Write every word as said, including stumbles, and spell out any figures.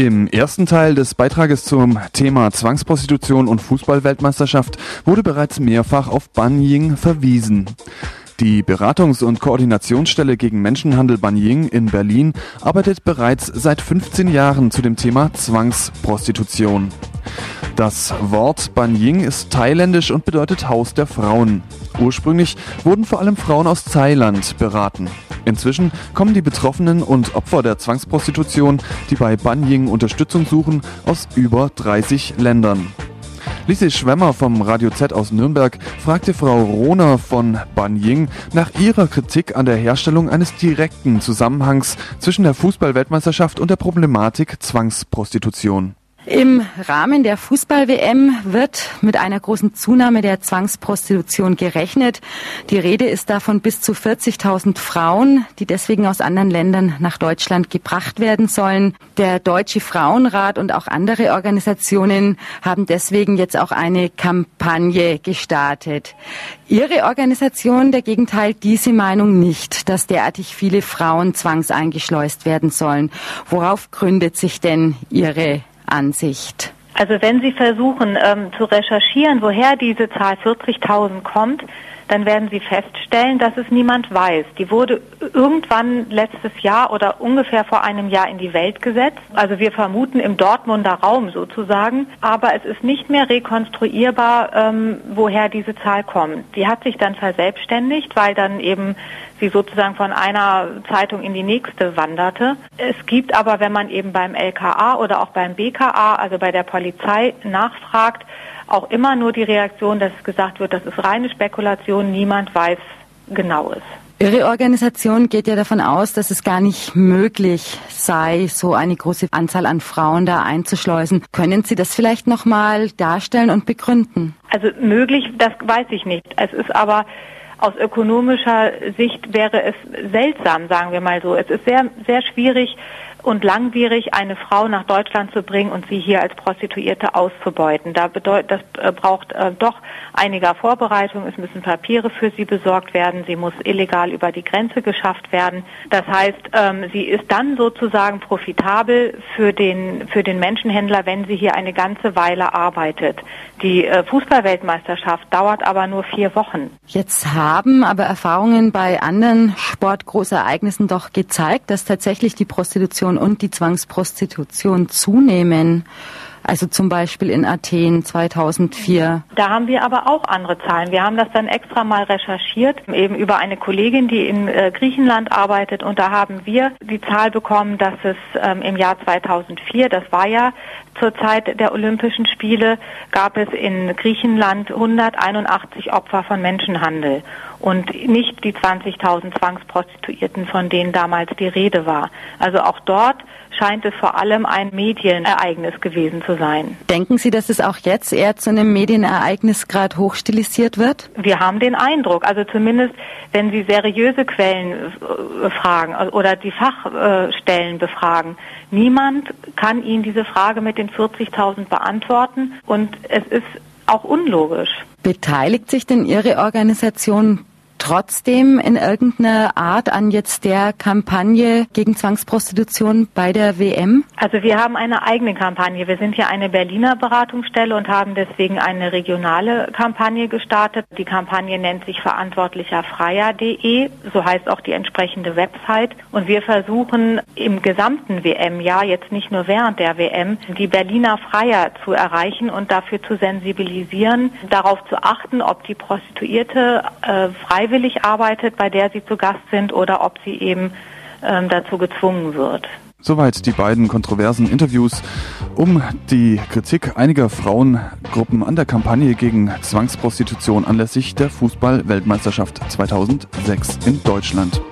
Im ersten Teil des Beitrages zum Thema Zwangsprostitution und Fußball-Weltmeisterschaft wurde bereits mehrfach auf Banying verwiesen. Die Beratungs- und Koordinationsstelle gegen Menschenhandel Banying in Berlin arbeitet bereits seit fünfzehn Jahren zu dem Thema Zwangsprostitution. Das Wort Banying ist thailändisch und bedeutet Haus der Frauen. Ursprünglich wurden vor allem Frauen aus Thailand beraten. Inzwischen kommen die Betroffenen und Opfer der Zwangsprostitution, die bei Banying Unterstützung suchen, aus über dreißig Ländern. Lise Schwemmer vom Radio Z aus Nürnberg fragte Frau Rohner von Banying nach ihrer Kritik an der Herstellung eines direkten Zusammenhangs zwischen der Fußball-Weltmeisterschaft und der Problematik Zwangsprostitution. Im Rahmen der Fußball-W M wird mit einer großen Zunahme der Zwangsprostitution gerechnet. Die Rede ist da von bis zu vierzigtausend Frauen, die deswegen aus anderen Ländern nach Deutschland gebracht werden sollen. Der Deutsche Frauenrat und auch andere Organisationen haben deswegen jetzt auch eine Kampagne gestartet. Ihre Organisation dagegen teilt diese Meinung nicht, dass derartig viele Frauen zwangseingeschleust werden sollen. Worauf gründet sich denn Ihre Ansicht? Also wenn Sie versuchen ähm, zu recherchieren, woher diese Zahl vierzigtausend kommt, dann werden Sie feststellen, dass es niemand weiß. Die wurde irgendwann letztes Jahr oder ungefähr vor einem Jahr in die Welt gesetzt. Also wir vermuten im Dortmunder Raum sozusagen, aber es ist nicht mehr rekonstruierbar, ähm, woher diese Zahl kommt. Die hat sich dann verselbstständigt, weil dann eben sie sozusagen von einer Zeitung in die nächste wanderte. Es gibt aber, wenn man eben beim L K A oder auch beim B K A, also bei der Polizei, nachfragt, auch immer nur die Reaktion, dass gesagt wird, das ist reine Spekulation, niemand weiß Genaues. Ihre Organisation geht ja davon aus, dass es gar nicht möglich sei, so eine große Anzahl an Frauen da einzuschleusen. Können Sie das vielleicht nochmal darstellen und begründen? Also möglich, das weiß ich nicht. Es ist aber aus ökonomischer Sicht wäre es seltsam, sagen wir mal so. Es ist sehr, sehr schwierig und langwierig, eine Frau nach Deutschland zu bringen und sie hier als Prostituierte auszubeuten. Da bedeut, das äh, braucht äh, doch einiger Vorbereitung. Es müssen Papiere für sie besorgt werden. Sie muss illegal über die Grenze geschafft werden. Das heißt, ähm, sie ist dann sozusagen profitabel für den, für den Menschenhändler, wenn sie hier eine ganze Weile arbeitet. Die äh, Fußball-Weltmeisterschaft dauert aber nur vier Wochen. Jetzt haben aber Erfahrungen bei anderen Sportgroßereignissen doch gezeigt, dass tatsächlich die Prostitution und die Zwangsprostitution zunehmen. Also zum Beispiel in Athen zweitausendvier. Da haben wir aber auch andere Zahlen. Wir haben das dann extra mal recherchiert, eben über eine Kollegin, die in äh, Griechenland arbeitet. Und da haben wir die Zahl bekommen, dass es ähm, im Jahr zweitausendvier, das war ja zur Zeit der Olympischen Spiele, gab es in Griechenland hunderteinundachtzig Opfer von Menschenhandel. Und nicht die zwanzigtausend Zwangsprostituierten, von denen damals die Rede war. Also auch dort scheint es vor allem ein Medienereignis gewesen zu sein. Denken Sie, dass es auch jetzt eher zu einem Medienereignis gerade hochstilisiert wird? Wir haben den Eindruck, also zumindest wenn Sie seriöse Quellen äh, fragen oder die Fachstellen äh, befragen, niemand kann Ihnen diese Frage mit den vierzigtausend beantworten und es ist auch unlogisch. Beteiligt sich denn Ihre Organisation trotzdem in irgendeiner Art an jetzt der Kampagne gegen Zwangsprostitution bei der W M? Also wir haben eine eigene Kampagne. Wir sind ja eine Berliner Beratungsstelle und haben deswegen eine regionale Kampagne gestartet. Die Kampagne nennt sich verantwortlicher freier punkt de, so heißt auch die entsprechende Website. Und wir versuchen im gesamten W M-Jahr, jetzt nicht nur während der W M, die Berliner Freier zu erreichen und dafür zu sensibilisieren, darauf zu achten, ob die Prostituierte äh, freiwillig arbeitet, bei der sie zu Gast sind, oder ob sie eben ähm, dazu gezwungen wird. Soweit die beiden kontroversen Interviews um die Kritik einiger Frauengruppen an der Kampagne gegen Zwangsprostitution anlässlich der Fußball-Weltmeisterschaft zweitausendsechs in Deutschland.